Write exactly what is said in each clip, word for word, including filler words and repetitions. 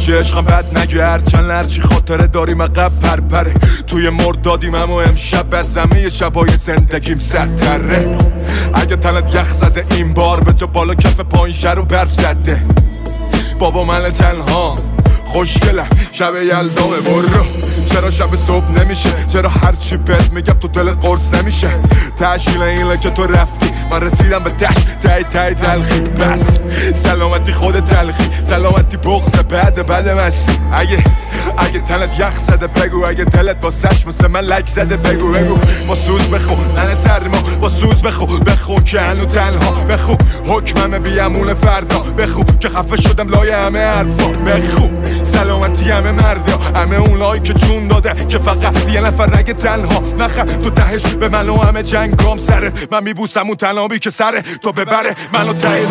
همیشه عشقم بد نگرد چند لرچی خاطره داریم عقب پرپره توی مردادیم اما امشب از زمین شبای زندگیم سرتره اگه تنت یخ زده این بار به جا بالا کف پایین شر و برف زده بابا من تنها خوشگلم شب یلدامه برو چرا شب صبح نمیشه چرا هرچی بهت میگم تو دلت قرص نمیشه تشکیل اینه که تو رفتی من رسیدم به تش تای تای تلخی بس سلامتی خود تلخی سلامتی بغض بعد بعد مستی اگه اگه تنت یخ زده بگو اگه دلت با سش مثل من لک زده بگو بگو با سوز بخون ننه سرما با سوز بخون بخون که هنو تنها بخون حکمم بیامون فردا بخون که خفه شدم لای همه حرفا بخون سلامتی همه مردیا همه اونایی که جون داده که فقط یه نفر نگه تنها نخه تو تهش به من و همه جنگام سره من میبوسم اون تنابی که سره تو ببره منو تایید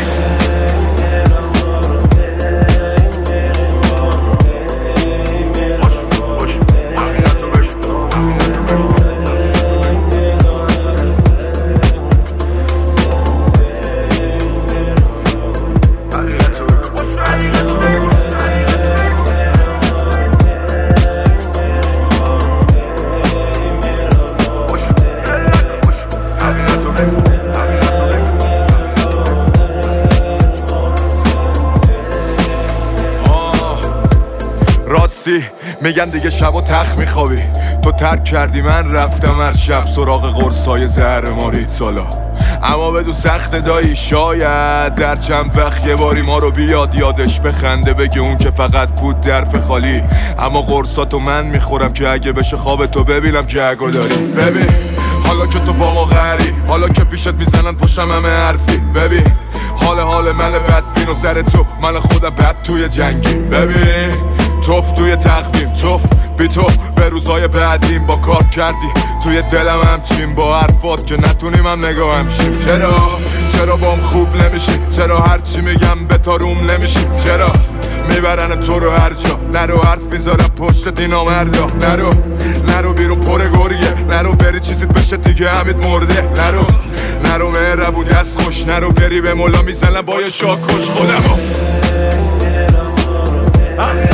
میگن دیگه شب و تخت میخوابی تو ترک کردی من رفتم هر شب سراغ قرصای زهر مارید سالا اما بدو سخت دایی شاید در چند وقت یه باری ما رو بیاد یادش بخنده بگه اون که فقط بود درف خالی اما قرصاتو من میخورم که اگه بشه خواب تو ببینم که اگو داری ببین حالا که تو با ما غری حالا که پیشت میزنن پشتم همه حرفی ببین حال حال من بدبین و سر تو من خودم بد توی جنگی ببین توف توی تقویم توف بی تو به روزای بعدیم با کار کردی توی دلم همچین با حرفات که نتونیم هم نگاه همشیم چرا چرا بام خوب نمیشی چرا هرچی میگم به تاروم نمیشی چرا میبرن تو رو هر جا نرو حرف میذارم پشت دینا مردا نرو نرو بیرون پر گریه نرو بری چیزیت بشه دیگه همید مرده نرو نرو مهربونی از خوش نرو بری به مولا میزنم با یه شاکش خودمو